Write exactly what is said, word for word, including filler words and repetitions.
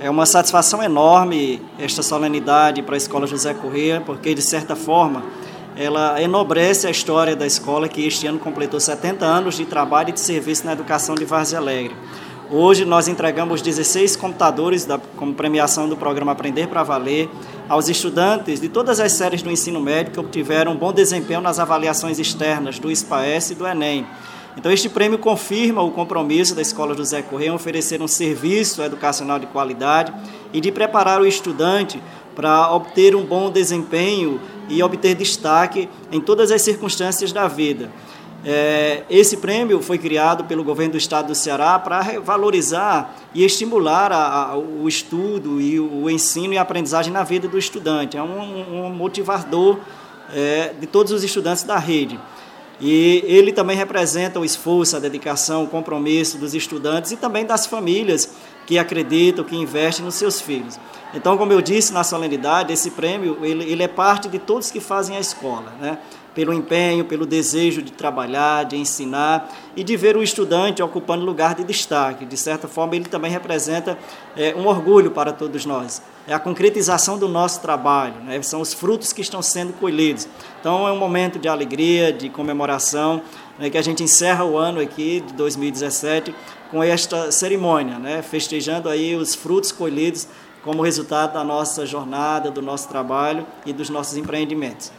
É uma satisfação enorme esta solenidade para a Escola José Corrêa, porque, de certa forma, ela enobrece a história da escola, que este ano completou setenta anos de trabalho e de serviço na educação de Várzea Alegre. Hoje nós entregamos dezesseis computadores da, como premiação do programa Aprender para Valer aos estudantes de todas as séries do ensino médio que obtiveram um bom desempenho nas avaliações externas do SPAES e do Enem. Então, este prêmio confirma o compromisso da Escola José Corrêa em oferecer um serviço educacional de qualidade e de preparar o estudante para obter um bom desempenho e obter destaque em todas as circunstâncias da vida. É, esse prêmio foi criado pelo governo do estado do Ceará para valorizar e estimular a, a, o estudo e o ensino e a aprendizagem na vida do estudante. É um, um motivador é, de todos os estudantes da rede. E ele também representa o esforço, a dedicação, o compromisso dos estudantes e também das famílias que acreditam, que investem nos seus filhos. Então, como eu disse na solenidade, esse prêmio ele, ele é parte de todos que fazem a escola, né? Pelo empenho, pelo desejo de trabalhar, de ensinar e de ver o estudante ocupando lugar de destaque. De certa forma, ele também representa é, um orgulho para todos nós. É a concretização do nosso trabalho, né? São os frutos que estão sendo colhidos. Então, é um momento de alegria, de comemoração, né, que a gente encerra o ano aqui de dois mil e dezessete com esta cerimônia, né, festejando aí os frutos colhidos como resultado da nossa jornada, do nosso trabalho e dos nossos empreendimentos.